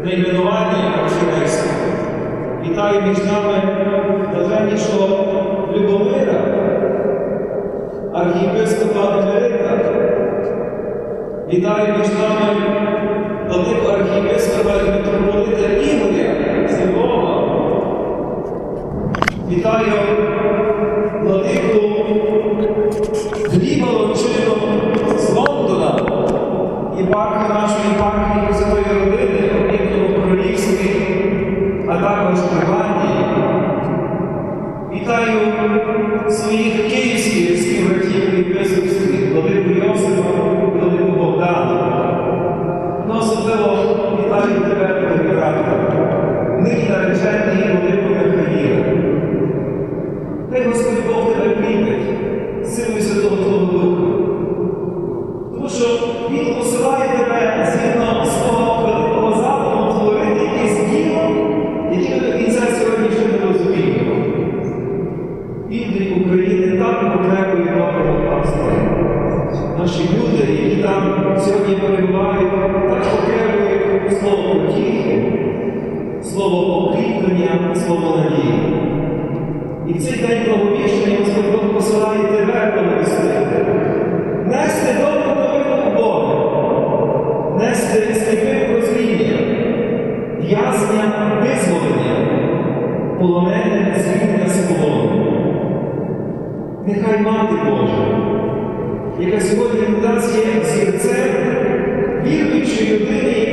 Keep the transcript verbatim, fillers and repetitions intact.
найменування Архірейського. Вітаю між нами блаженнішого Любомира, архієпископа Емерита. Вітаю між нами владику архієпископа і митрополита Ігоря з Львова. Вітаю владику Гліба Лончину з Лондона, єпарха нашої єпархії Святої Родини, об'єднаного Королівстві, а також Ірландії. Вітаю своїх київських співбратів і єпископських, владику Йосифа, владику Богдана. Ну, особливо вітаю тебе, владику брате, нині наречений владику Михаїла. Хай Господь Бог тебе кріпить силою Святого Твого Духа. Тому що Він посилає тебе згідно свого великого задуму творити якесь діло, яке ми до кінця сьогодні ще не розуміємо. Південь України так потребує доброго пастора. Наші люди, які там сьогодні перебувають, так потребують слово потіхи, слово покріплення, слово надії. І в цей день благовіщення Господь Бог посилає тебе благовістити. Нести добру новину у Бога, нести сліпим прозріння, в'язня визволення, полонене звільнення з полону. Нехай Мати Божа, яка сьогодні в нас є зірцем віруючої людини,